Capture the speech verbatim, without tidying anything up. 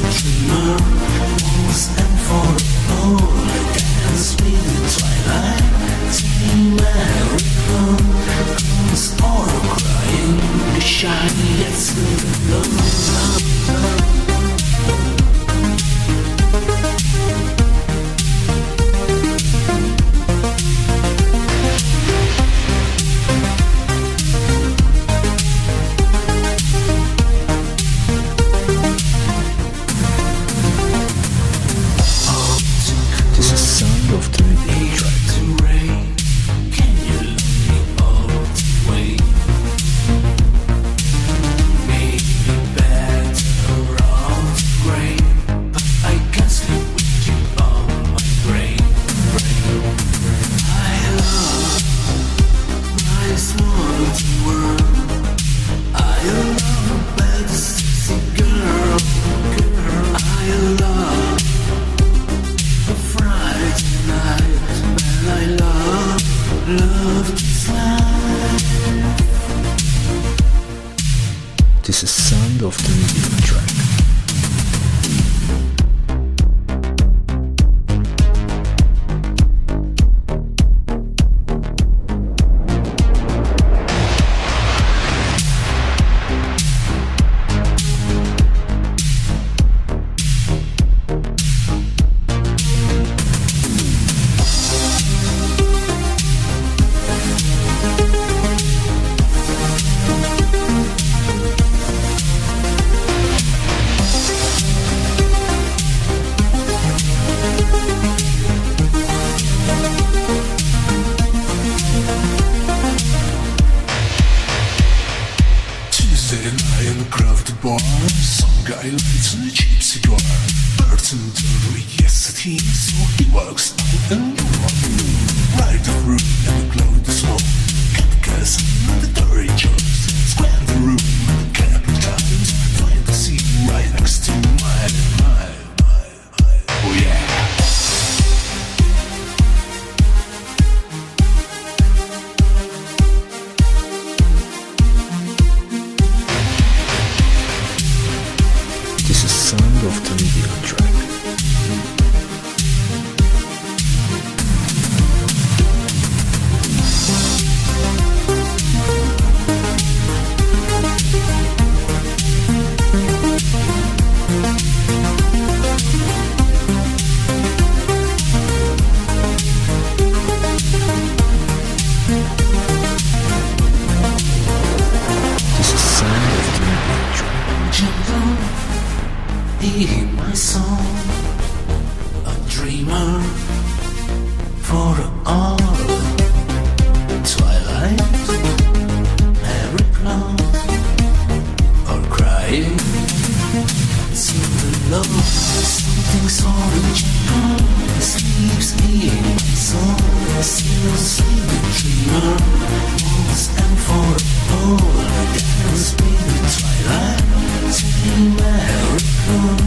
dreamer, once and for all, I dance with the twilight. Take my rhythm, cause all crying, the shiny that's love. This is sound of the video track. Tuesday night in a crowded bar, some guy lights a cheap cigar. Burton dirty, yes it is, so he walks out and you walk in. Right the room and the cloud the smoke. Cut the gas and the dirty jokes. Square the room a couple times. Find the seat right next to mine. Mine, mine, mine. Oh yeah. This is sound of the video track. This is sound of the video track. Gentle, hear my song, a dreamer for all. Twilight, every cloud, or crying, see the love, something so original, sleeps in my soul, still sleep dreamer, once and for all, I dance with the twilight, take my rhythm.